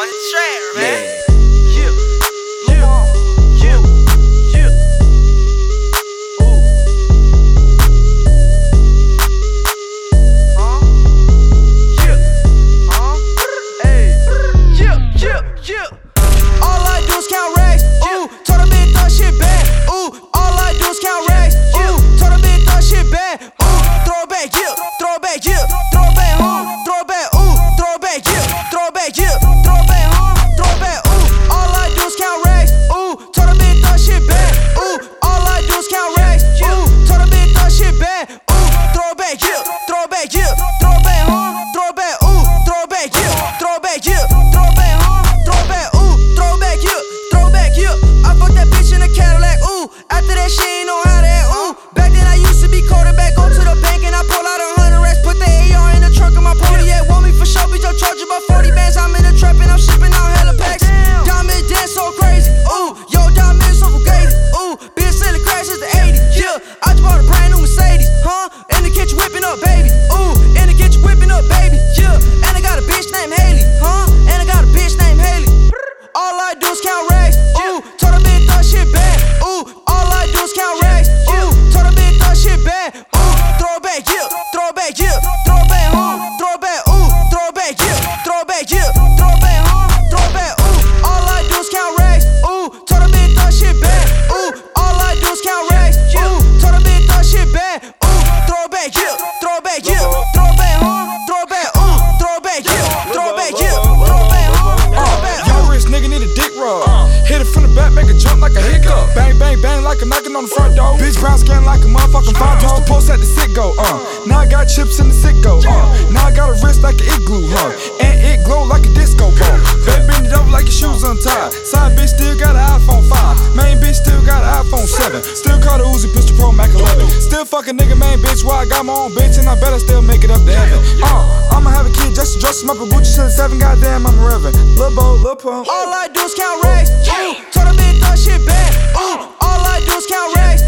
on the track, man. Yeah. All I do is count racks. Ooh, told a bitch throw shit back. Ooh, all I do is count racks. Ooh, told a bitch throw shit back. Ooh, throw it back, yeah, throw it back, yeah, throw it back home, throw it back, ooh, throw it back, yeah, throw it back, yeah, throw it back home, throw it back, ooh. All I do is count racks. Ooh, told a bitch throw shit back. Ooh, all I do is count racks. Ooh, told a bitch throw shit back. Ooh, throw it back, yeah, throw it back, yeah, throw it back home, throw it back, ooh, throw it back, yeah, throw it back, yeah, throw it back home, throw it back, ooh, throw it back, yeah, throw it back, yeah. I fucked that bitch in a Cadillac, ooh. After that she ain't know how to act, ooh. Back then I used to be quarterback, go to the bank and I pull out 100 racks, put the AR in the trunk of my Pontiac. Want me for sure, bitch, I'm charging about 40 bands. I'm in the trap and I'm shipping out hella packs. Diamond dance so crazy, ooh. Yo, diamond so fugazi, ooh. Been selling crash since the 80s, yeah. I just bought a brand new Mercedes, huh? In the kitchen whipping up, baby, ooh. In the kitchen whipping up, baby, yeah. And I got a bitch named Haley, huh? And I got a bitch named Haley. All I do is count racks, ooh. Told a bitch throw shit back, ooh. All I do is count racks, ooh. Told a bitch throw shit back, ooh. Throw it back, yeah, throw it back, yeah. Throw it back home, throw it back, ooh. Throw it back, yeah, throw it back, yeah. Throw it back home, throw it back, ooh. All I do is count racks, ooh. Told a bitch throw shit back, ooh. All I do is count racks, ooh. Told a bitch throw shit back, ooh. Throw it back, yeah, throw it back, yeah. Throw it back home, throw it back, ooh. Throw it back, yeah, throw it back, yeah. Throw it back home, throw it back, Young rich nigga need a dick rub. Hit it from the back, make a jump like a hiccup. Bang, bang, bang like a knocking on the front door. Bitch brown skin like a motherfucking fire. Used to post at the sit go, Now I got chips in the sit go, Now I got a wrist like an igloo, And it glow like a disco ball. Back bend it over like your shoes untied. Side bitch still got an iPhone 5. Main bitch still got an iPhone 7. Still call the Uzi Pistol Pro Mac 11. Still fucking nigga main bitch while I got my own bitch. And I bet I still make it up to heaven. I'ma have a kid just to dress him up a Gucci to the 7. Goddamn, I'm a reverend. Lil' Bo, Lil' Pump. all I do is count racks, ooh. Told a bitch throw shit back, ooh. All I do is count racks,